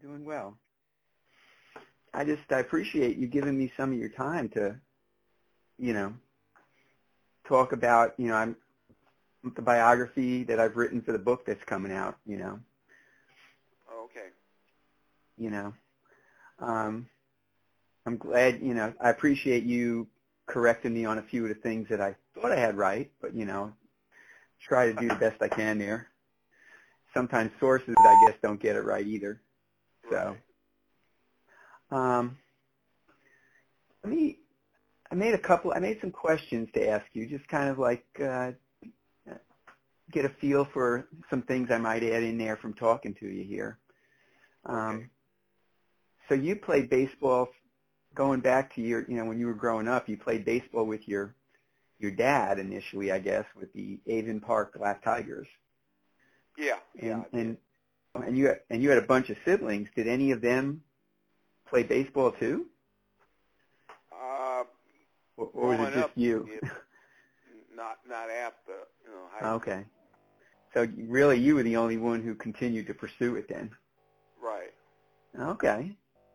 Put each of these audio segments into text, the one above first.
Doing well. I appreciate you giving me some of your time to, you know, talk about, I'm the biography that I've written for the book that's coming out, Oh, okay. you know. I'm glad, I appreciate you correcting me on a few of the things that I thought I had right, but, try to do the best I can there. Sometimes sources, I guess, don't get it right either. So, I made some questions to ask you, just kind of like get a feel for some things I might add in there from talking to you here. Okay. So you played baseball, going back to your, when you were growing up, you played baseball with your dad initially, I guess, with the Avon Park Black Tigers. Yeah. And you had a bunch of siblings. Did any of them play baseball too? Or was it just up, you? Not after, high school. Okay. So really you were the only one who continued to pursue it then? Right. Okay.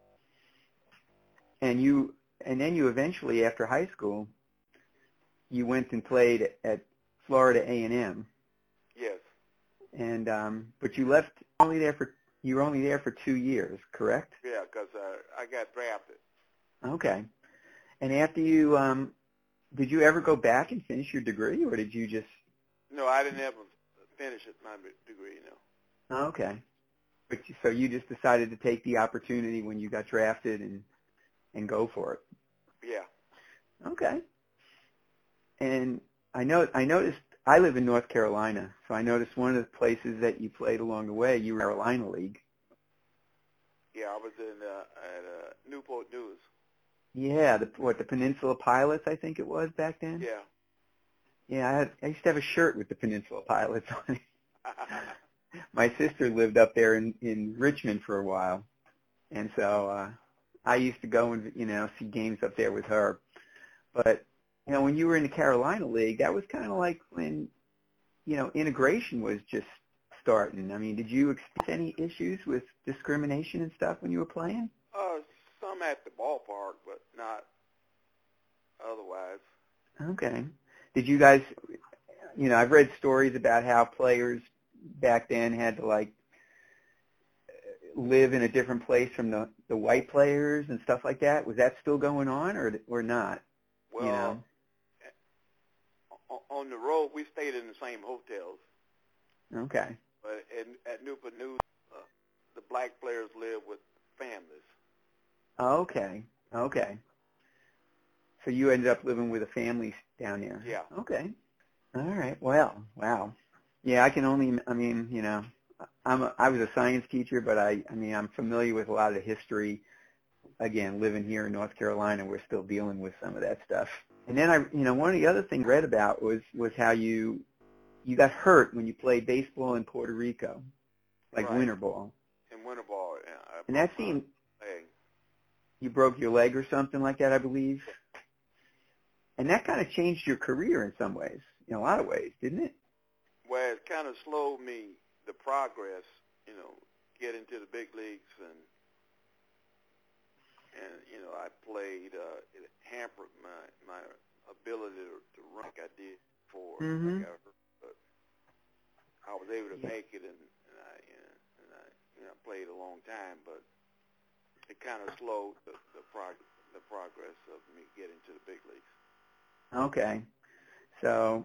And then you eventually, after high school, you went and played at Florida A&M. Yes. And but you left you were only there for 2 years, correct? Yeah, because I got drafted. Okay. And after you did you ever go back and finish your degree, or did you just? No, I didn't ever finish my degree. No. Okay. So you just decided to take the opportunity when you got drafted and go for it. Yeah. Okay. And I noticed I live in North Carolina, so I noticed one of the places that you played along the way, you were in the Carolina League. Yeah, I was at Newport News. Yeah, the Peninsula Pilots, I think it was back then. Yeah. Yeah, I used to have a shirt with the Peninsula Pilots on it. My sister lived up there in Richmond for a while, and so I used to go and see games up there with her. But when you were in the Carolina League, that was kind of like when integration was just starting. I mean, did you experience any issues with discrimination and stuff when you were playing? Some at the ballpark, but not otherwise. Okay. Did you guys? I've read stories about how players back then had to live in a different place from the white players and stuff like that. Was that still going on or not? Well, on the road we stayed in the same hotels. Okay. But at Newport News, the black players live with families. Okay. So you ended up living with a family down there. Yeah. Okay. All right. Well, wow. Yeah, I can only. I mean, I was a science teacher, but I'm familiar with a lot of the history. Again, living here in North Carolina, we're still dealing with some of that stuff. And then one of the other things I read about was how you got hurt when you played baseball in Puerto Rico, like right. winter ball. In winter ball, yeah. And that seemed. You broke your leg or something like that, I believe. And that kind of changed your career in some ways, in a lot of ways, didn't it? Well, it kind of slowed me, the progress, getting to the big leagues, and I played, it hampered my ability to run like I did before I got hurt, but I was able to make it, and I played a long time, but it kind of slowed the progress of me getting to the big leagues. Okay. So,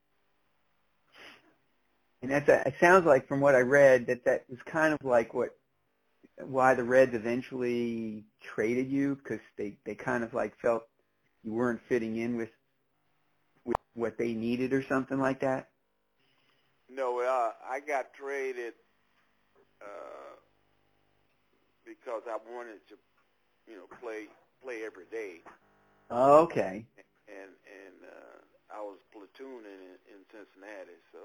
and it sounds like from what I read that was kind of like why the Reds eventually traded you, because they kind of felt you weren't fitting in with what they needed or something like that. No, I got traded because I wanted to, play every day. Okay. And I was platooning in Cincinnati, so.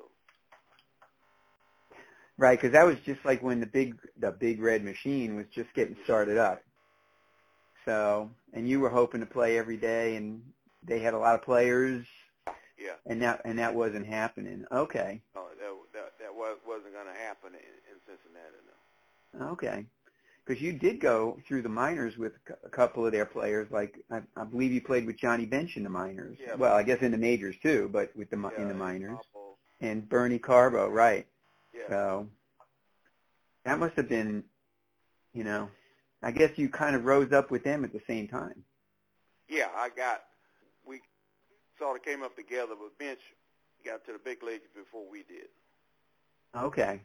Right, because that was just like when the big red machine was just getting started up. So, and you were hoping to play every day, and they had a lot of players. Yeah. And that wasn't happening. Okay. No, that wasn't going to happen in Cincinnati, no. Okay. because you did go through the minors with a couple of their players. Like I believe you played with Johnny Bench in the minors. Yeah. Well, I guess in the majors too, but with in the minors. And Bernie Carbo, right? Yeah. So that must have been, I guess you kind of rose up with them at the same time. Yeah, we sort of came up together, but Bench got to the big leagues before we did. Okay.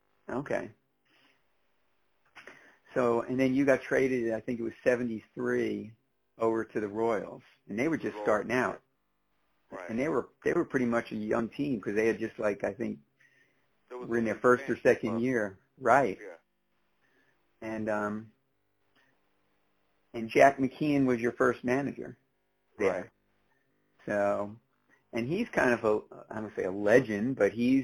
So, and then you got traded, I think it was 73, over to the Royals, and they were just starting out. Right. And they were pretty much a young team because they had just like, I think, were in their first or second year. Right. Yeah. And Jack McKeon was your first manager there. Right. So, and he's kind of I don't say a legend, but he's,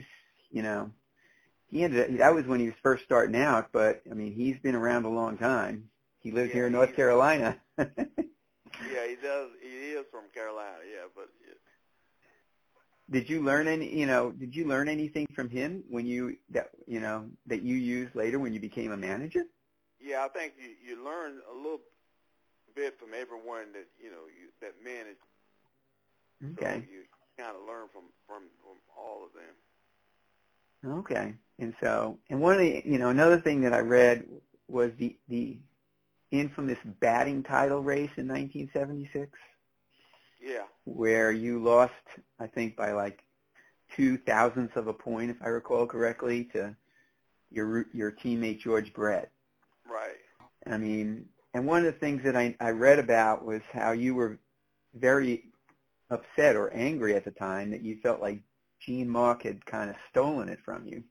that was when he was first starting out, but I mean, he's been around a long time. He lives here in North Carolina. Yeah, he does. He is from Carolina. Yeah, but. Yeah. Did you learn anything from him when that you used later when you became a manager? Yeah, I think you learn a little bit from everyone that that managed. Okay. So you kind of learn from all of them. Okay. And one of the another thing that I read was the infamous batting title race in 1976. Yeah. Where you lost, I think, by like 0.02 of a point, if I recall correctly, to your teammate George Brett. Right. I mean, and one of the things that I read about was how you were very upset or angry at the time that you felt like Gene Mauch had kind of stolen it from you.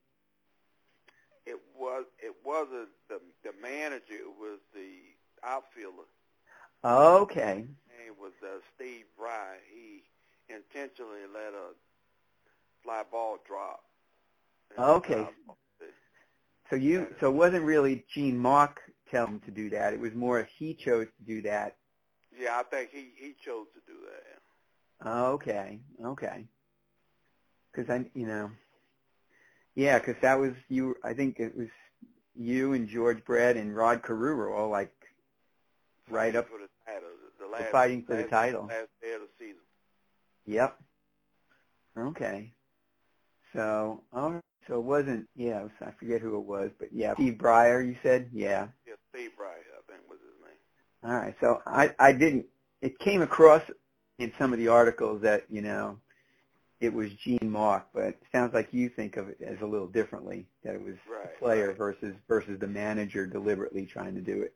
It wasn't the manager. It was the outfielder. Okay. It was Steve Bry. He intentionally let a fly ball drop. Okay. So it wasn't really Gene Mauch telling him to do that. It was more if he chose to do that. Yeah, I think he chose to do that. Okay. Because because that was you. I think it was you and George Brett and Rod Carew were all like right up for the title. Fighting for the title. Last day of the season. Yep. Okay. So, so it wasn't, I forget who it was, but Steve Breyer, you said? Yeah. Yeah, Steve Breyer, I think was his name. All right. So I didn't, it came across in some of the articles that, it was Gene Mauch, but it sounds like you think of it as a little differently, that it was the player versus the manager deliberately trying to do it.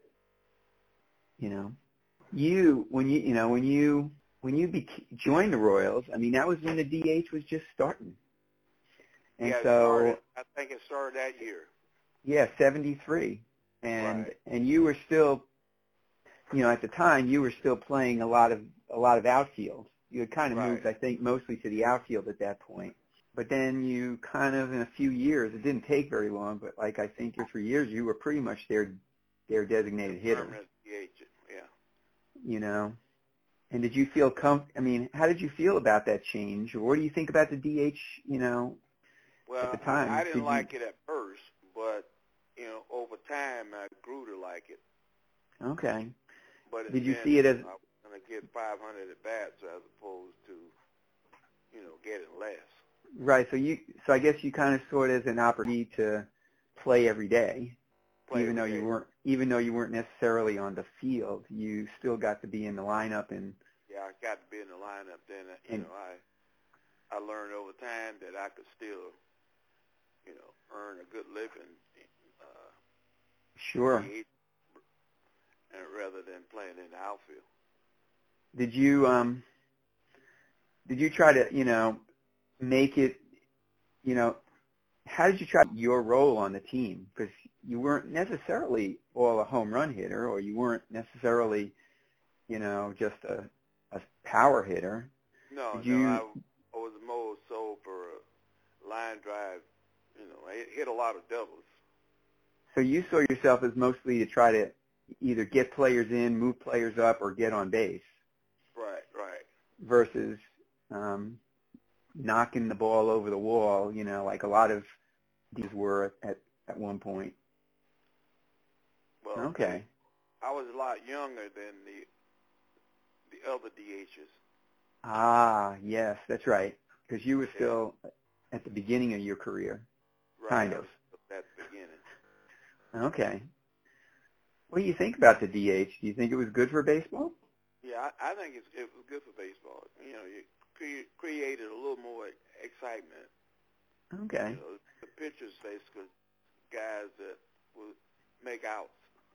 When you joined the Royals, I mean, that was when the DH was just starting. And I think it started that year. Yeah, 73. And you were still, at the time you were still playing a lot of outfield. You had kind of moved, I think, mostly to the outfield at that point. But then you kind of, in a few years, it didn't take very long, but like I think 2 or 3 years, you were pretty much their designated hitter. Permanent DH, And did you feel how did you feel about that change? Or what do you think about the DH, at the time? I didn't like it at first, but, over time I grew to like it. Okay. But did you see it as... I was going to get 500 at-bats as opposed to, getting less. Right, so I guess you kind of saw it as an opportunity to play every day. Even though you weren't necessarily on the field, you still got to be in the lineup and. Yeah, I got to be in the lineup. Then I learned over time that I could still, earn a good living. Sure. Rather than playing in the outfield. Did you try to make it, how did you try your role on the team? Because you weren't necessarily all a home run hitter, or you weren't necessarily, just a power hitter. No, I was more so for a line drive. I hit a lot of doubles. So you saw yourself as mostly to try to either get players in, move players up, or get on base. Right. Versus knocking the ball over the wall, like a lot of these were at one point. Well, Okay. I was a lot younger than the other DHs. Ah, yes, that's right. Because you were still at the beginning of your career, Right. kind of. At the beginning. Okay. What do you think about the DH? Do you think it was good for baseball? Yeah, I think it was good for baseball. You know, you created a little more excitement. Okay. You know, the pitchers basically guys that would make outs.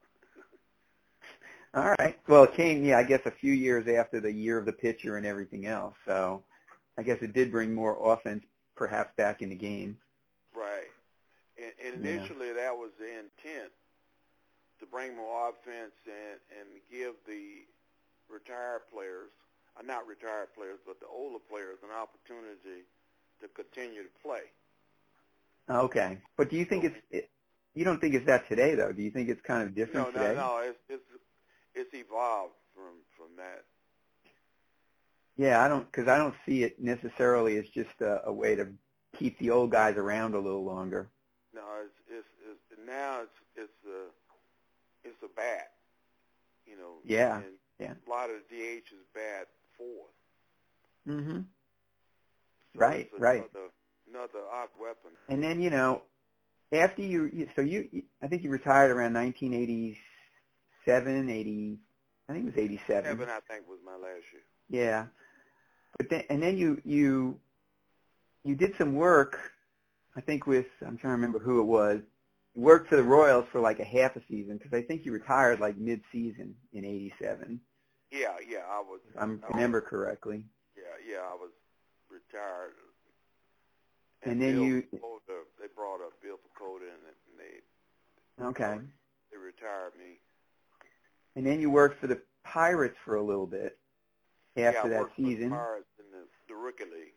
All right. Well, it came, I guess a few years after the year of the pitcher and everything else. So I guess it did bring more offense perhaps back in the game. Right. And initially that was the intent, to bring more offense and give the retired players, not retired players, but the older players an opportunity to continue to play. Okay. But do you think you don't think it's that today, though? Do you think it's kind of different today? No. It's evolved from that. Yeah, because I don't see it necessarily as just a way to keep the old guys around a little longer. No, now it's a bat. You know. Yeah. And yeah. A lot of the DH is bat fourth. Mm-hmm. So right. Another odd weapon. And then after I think you retired around 1987, 80. I think it was 87. 7, I think, was my last year. Yeah. But then you did some work, I think I'm trying to remember who it was. You worked for the Royals for like a half a season, because I think you retired like mid-season in 87. Yeah, I was. If I remember correctly. Yeah, I was retired. And then they brought up Bill Pacoda, and they retired me. And then you worked for the Pirates for a little bit after that season. For the Pirates in the rookie league.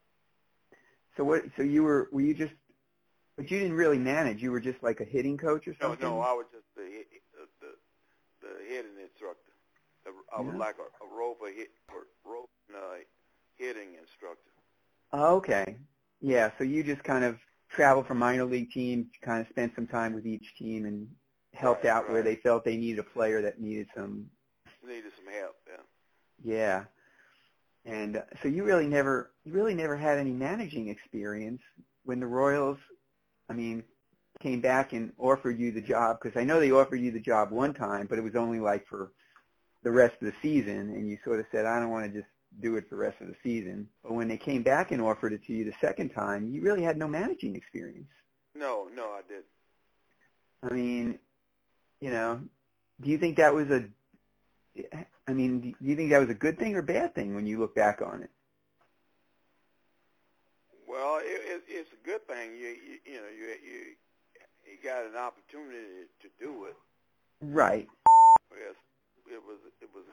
So you were you just, but you didn't really manage. You were just like a hitting coach or something? No, I was just the hitting instructor. I was like a roving hitting instructor. Oh, okay. Yeah, so you just kind of traveled from minor league teams, kind of spent some time with each team and helped out where they felt they needed a player that needed some help, yeah. Yeah. And so you really never had any managing experience when the Royals, came back and offered you the job, because I know they offered you the job one time, but it was only like for the rest of the season, and you sort of said, I don't want to just do it for the rest of the season. But when they came back and offered it to you the second time, you really had no managing experience. No, I didn't. Do you think that was do you think that was a good thing or bad thing when you look back on it? Well, it's a good thing. You got an opportunity to do it. Right. Yes, it was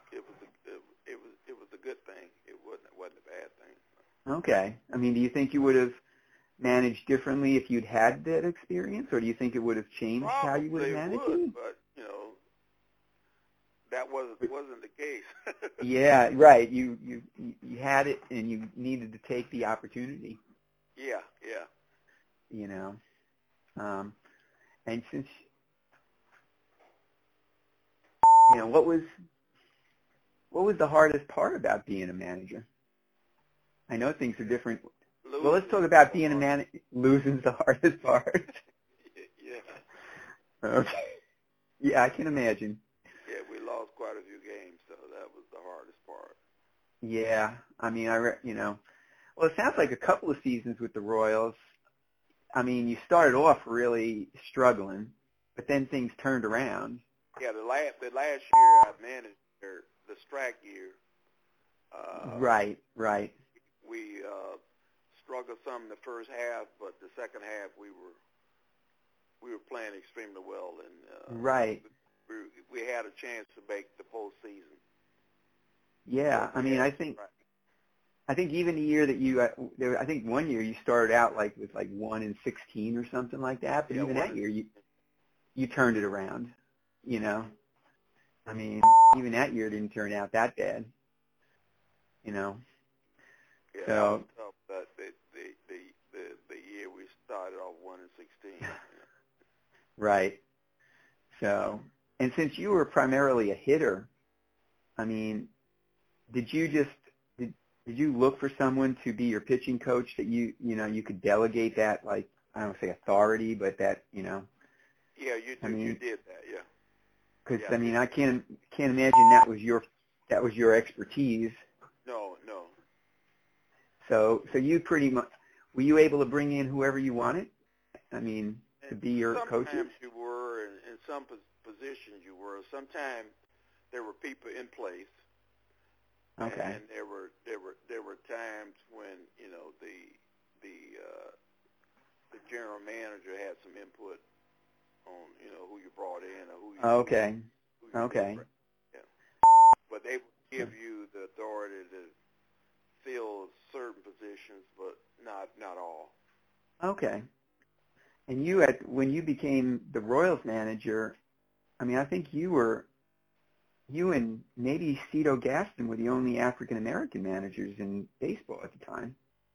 a good thing. It wasn't a bad thing. Okay. Do you think you would have managed differently if you'd had that experience, or do you think it would have changed how you would have managed it? But that wasn't the case. Yeah, right. You had it, and you needed to take the opportunity. Yeah. And since what was the hardest part about being a manager? I know things are different. Well, let's talk about being a manager. Losing's the hardest part. Yeah. Okay. Yeah, I can imagine. Yeah, we lost quite a few games, so that was the hardest part. Yeah, well, it sounds like a couple of seasons with the Royals. You started off really struggling, but then things turned around. Yeah, the last year I managed the strike year. Right. We struggled some in the first half, but the second half we were playing extremely well, and right. We had a chance to make the postseason. Yeah, I think even the year that I think one year you started out with 1-16 or something like that, but even that year you turned it around. Even that year didn't turn out that bad. Yeah, so but the year we started off 1-16. Right. So And since you were primarily a hitter, I mean, did you look for someone to be your pitching coach that you could delegate that, like, I don't say authority, but that, Yeah, you did that, yeah. Because yeah, I mean, I can't imagine that was your expertise. No. So you pretty much, were you able to bring in whoever you wanted? I mean, to be your coaches? Sometimes you were, and in some positions you were. Sometimes there were people in place. Okay. And there were times when the general manager had some input on who you brought in or who you Okay. Okay. Yeah. But they would give you the authority to fill certain positions, but not all. Okay. And when you became the Royals manager, I mean, I think you and maybe Cito Gaston were the only African American managers in baseball at the time.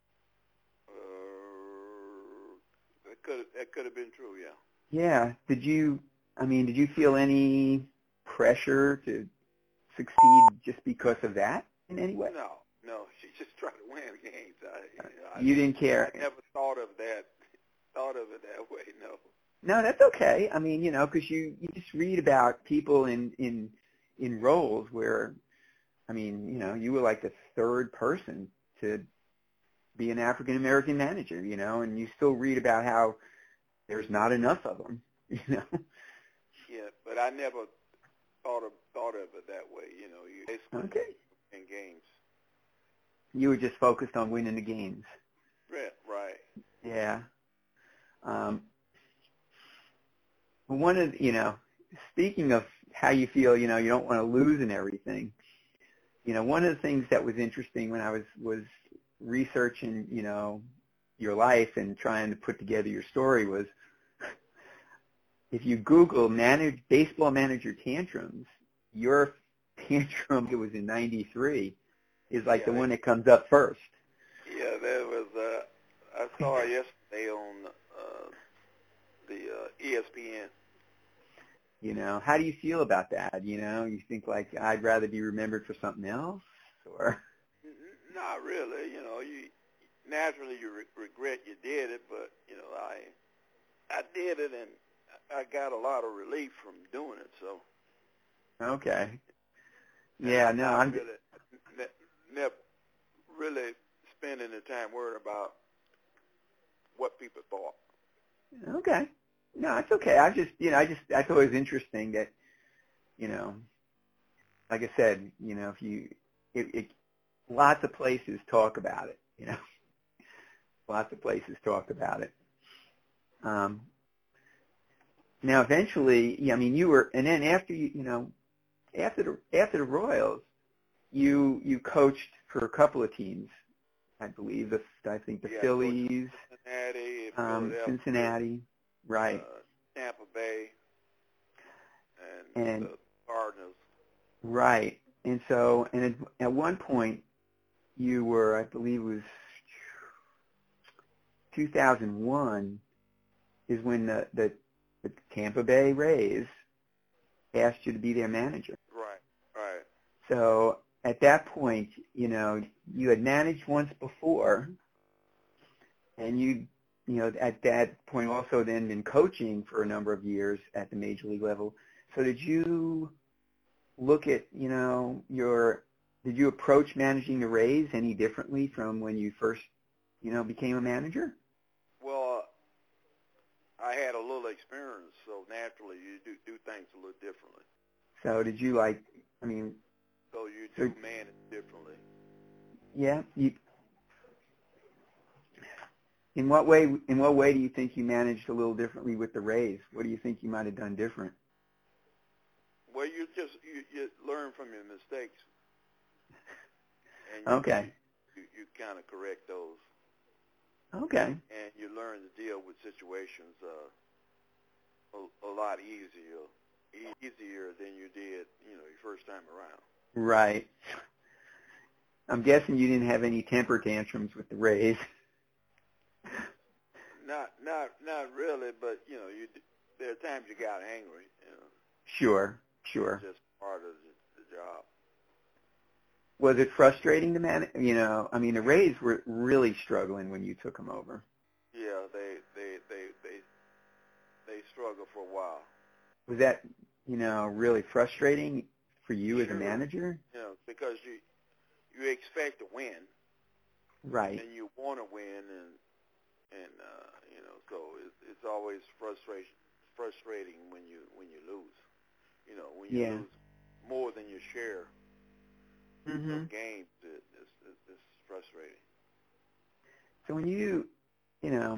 That could have been true, yeah. Yeah. Did you feel any pressure to succeed just because of that in any way? No. She just tried to win games. You didn't care. I never thought of it that way. No. No, that's okay. I mean, because you just read about people in roles where, I mean, you were like the third person to be an African American manager, and you still read about how there's not enough of them, Yeah, but I never thought of it that way. You basically in games. You were just focused on winning the games. Right. Yeah. One of speaking of how you feel, you don't want to lose and everything. One of the things that was interesting when I was researching, your life and trying to put together your story was, if you Google baseball manager tantrums, your tantrum, it was in '93, is like the one that comes up first. Yeah, that was. I saw it yesterday on the ESPN. How do you feel about that? You think like I'd rather be remembered for something else, or? Not really. You naturally regret you did it, but I did it, and I got a lot of relief from doing it. So. Okay. Yeah. No, I'm never really spending the time worried about what people thought. Okay. No, it's okay. I thought it was interesting that, like I said, if lots of places talk about it, lots of places talk about it. Now, eventually, I mean, you were, and then after after the Royals, you coached for a couple of teams, I believe. I think the Phillies, Cincinnati, right? Tampa Bay, and the Cardinals. Right. And so, at one point, you were, I believe it was 2001, is when the Tampa Bay Rays asked you to be their manager. Right. So at that point, you had managed once before, and you at that point also then been coaching for a number of years at the major league level. So did you look at, did you approach managing the Rays any differently from when you first, became a manager? Well, I had a little experience, so naturally you do things a little differently. So did you So you do manage differently. Yeah. In what way do you think you managed a little differently with the Rays? What do you think you might have done different? Well, you learn from your mistakes. And you kind of correct those. Okay. And you learn to deal with situations a lot easier than you did, your first time around. Right. I'm guessing you didn't have any temper tantrums with the Rays. Not really, but there are times you got angry. Sure, sure. It's just part of the job. Was it frustrating to manage? You know, I mean, the Rays were really struggling when you took them over. Yeah, they struggled for a while. Was that, you know, really frustrating for you as a Sure. manager? You know, because you expect to win, Right. and you want to win, and you know, so it's always frustrating when you lose. You know, when you lose more than your share of games, it's frustrating. So when you know,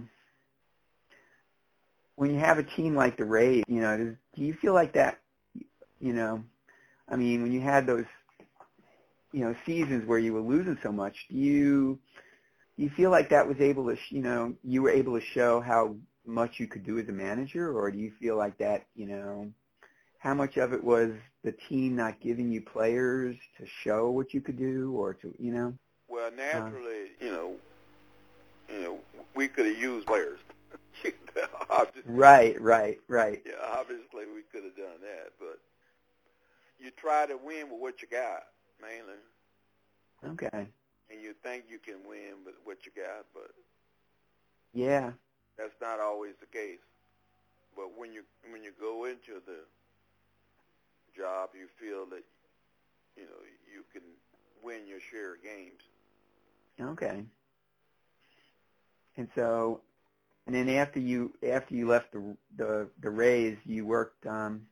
when you have a team like the Rays, you know, do you feel like that, you know, I mean, when you had those, you know, seasons where you were losing so much, do you feel like that was able to, you know, you were able to show how much you could do as a manager, or do you feel like that, you know, how much of it was the team not giving you players to show what you could do, or to, you know? Well, naturally, you know, we could have used players. Right. Yeah, obviously we could have done that, but you try to win with what you got, mainly. Okay. And you think you can win with what you got, but Yeah. that's not always the case. But when you go into the job, you feel that, you know, you can win your share of games. Okay. And so, and then after you left the Rays, you worked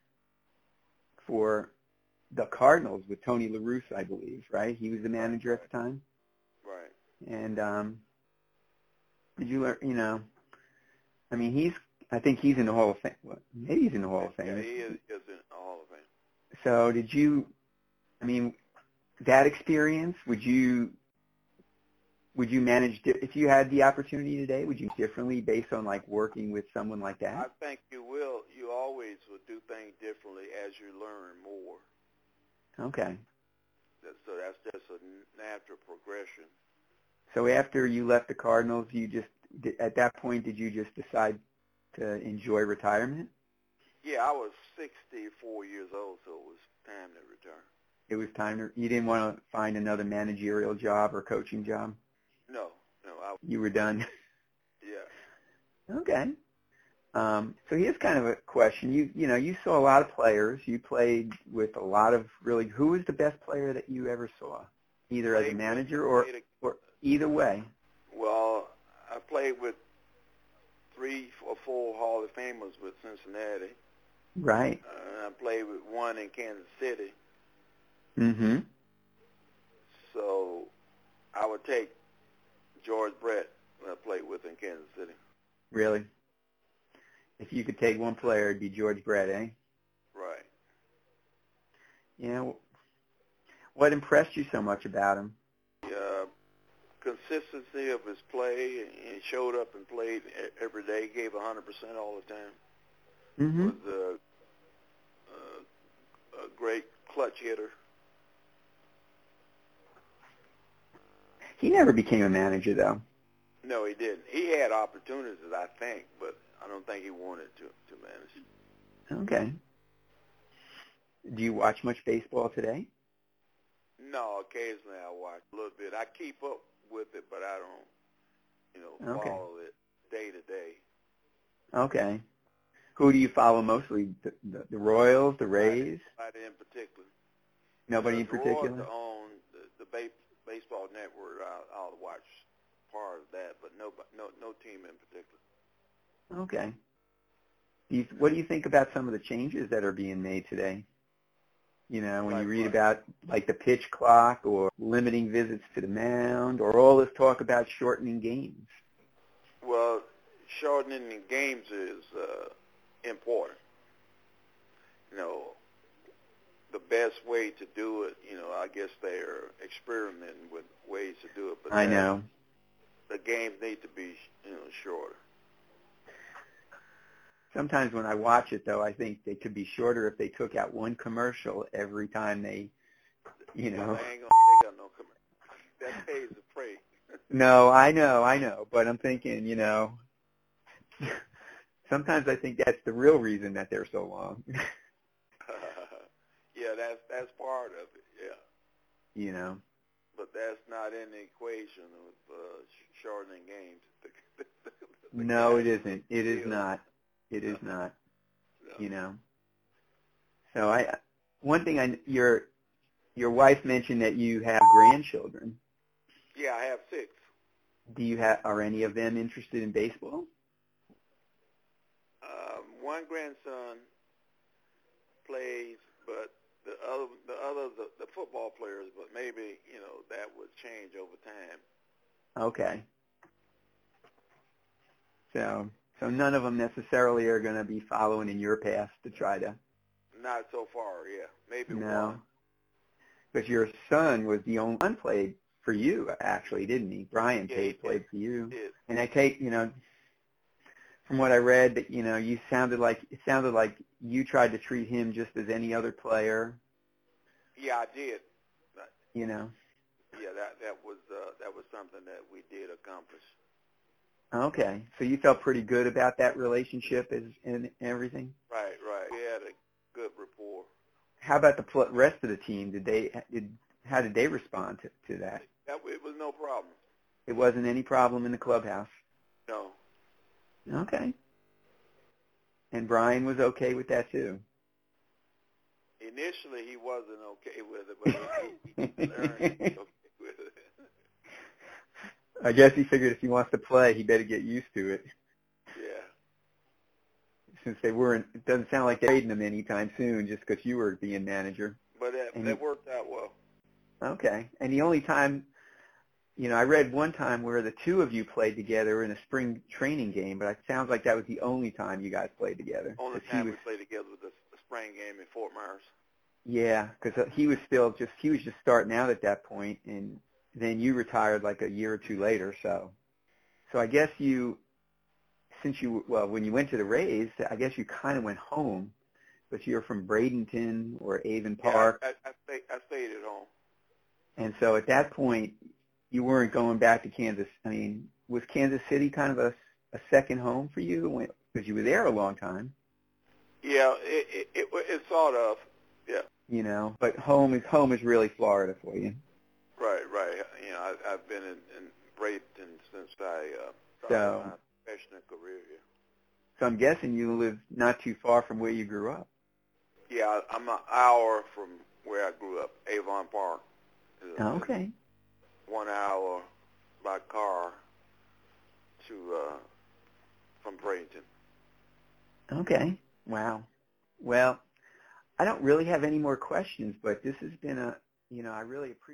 for the Cardinals with Tony La Russa, I believe, right? He was the manager at the time. Right. And did you learn? You know, I mean, I think he's in the Hall of Fame. Well, maybe he's in the Hall of Fame. Yeah, he is in the Hall of Fame. So did you? I mean, that experience, would you manage, if you had the opportunity today, would you differently based on like working with someone like that? I think you will. You always will do things differently as you learn more. Okay. So that's just a natural progression. So after you left the Cardinals, at that point, did you just decide to enjoy retirement? Yeah, I was 64 years old, so it was time to retire. It was time you didn't want to find another managerial job or coaching job? No. You were done? Yeah. Okay. So here's kind of a question. You saw a lot of players. You played with a lot of really, who was the best player that you ever saw? Either as a manager or either way. Well, I played with 3 or 4 Hall of Famers with Cincinnati. Right. I played with one in Kansas City. Mm-hmm. So I would take George Brett, who I played with in Kansas City. Really? If you could take one player, it'd be George Brett, eh? Right. Yeah. What impressed you so much about him? Consistency of his play. He showed up and played every day, gave 100% all the time. Mm-hmm. Was a great clutch hitter. He never became a manager, though. No, he didn't. He had opportunities, I think, but I don't think he wanted to manage. Okay. Do you watch much baseball today? No, occasionally I watch a little bit. I keep up with it, but I don't, follow it day to day. Okay. Who do you follow mostly? The Royals, the Rays? Nobody in particular. Nobody in particular? The Royals own the baseball network. I'll watch part of that, but no team in particular. Okay. What do you think about some of the changes that are being made today? When you read about like the pitch clock or limiting visits to the mound or all this talk about shortening games. Well, shortening the games is important. The best way to do it, I guess they're experimenting with ways to do it. But I know. The games need to be, shorter. Sometimes when I watch it, though, I think they could be shorter if they took out one commercial every time they, Well, they ain't gonna take out no commercial. That pays the freight. No, I know. But I'm thinking, sometimes I think that's the real reason that they're so long. Yeah, that's part of it. Yeah. You know. But that's not in the equation of shortening games. No, it isn't. It is not. It is not. No. You know. So one thing your wife mentioned that you have grandchildren. Yeah, I have 6. Are any of them interested in baseball? One grandson plays, but the football players, but maybe, that would change over time. Okay. So none of them necessarily are going to be following in your path to try to. Not so far, yeah. Maybe No. one. Because your son was the only one played for you, actually, didn't he? Brian Tate played for you. He did. And I take, from what I read, that it sounded like you tried to treat him just as any other player. Yeah, I did. Yeah, that was something that we did accomplish. Okay, so you felt pretty good about that relationship and everything. Right. We had a good rapport. How about the rest of the team? How did they respond to that? It was no problem. It wasn't any problem in the clubhouse. No. Okay. And Brian was okay with that too. Initially, he wasn't okay with it, but he learned to be okay with it. I guess he figured if he wants to play, he better get used to it. Yeah. Since it doesn't sound like they're trading him anytime soon just because you were being manager. But that worked out well. Okay. And the only time, I read one time where the two of you played together in a spring training game, but it sounds like that was the only time you guys played together. Only time we played together was the spring game in Fort Myers. Yeah, because he was just starting out at that point, and then you retired like a year or two later. So I guess when you went to the Rays, I guess you kind of went home, but you're from Bradenton or Avon Park. Yeah, I stayed at home. And so at that point, you weren't going back to Kansas. I mean, was Kansas City kind of a second home for you because you were there a long time? Yeah, it sort of. Yeah. But home is really Florida for you. Right. I've been in Bradenton since I started my professional career here. So I'm guessing you live not too far from where you grew up. Yeah, I'm an hour from where I grew up, Avon Park. Okay. 1 hour by car from Bradenton. Okay. Wow. Well, I don't really have any more questions, but this has been I really appreciate